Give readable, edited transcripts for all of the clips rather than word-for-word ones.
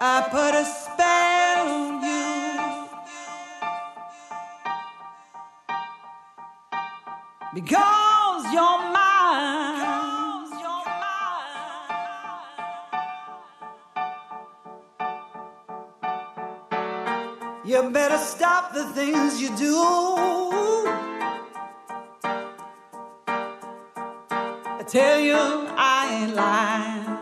I put a spell on you because you're mine. You better stop the things you do. I tell you I ain't lying.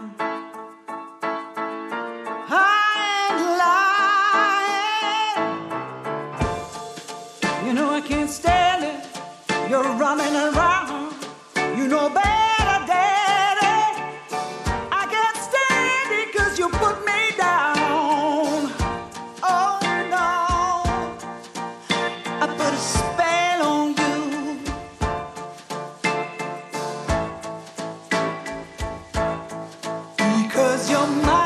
I can't stand it. You're running around. You know better, Daddy. I can't stand it 'cause you put me down. Oh no, I put a spell on you because you're mine.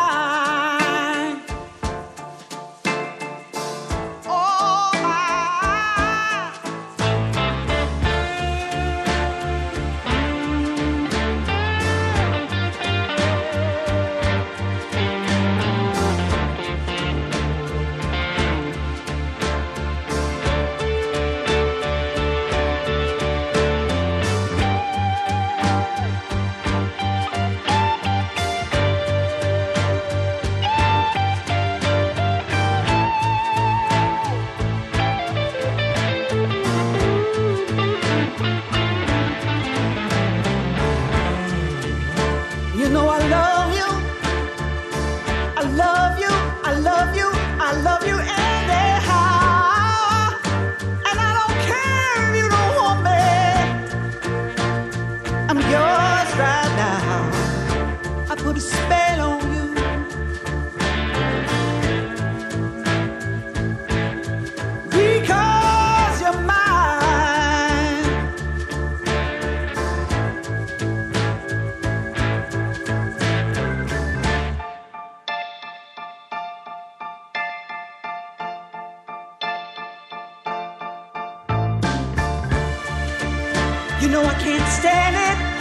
You know I love you, I love you, I love you, I love you anyhow. And I don't care if you don't want me, I'm yours right now. I put a spell on you because you're mine. You know I can't stand it.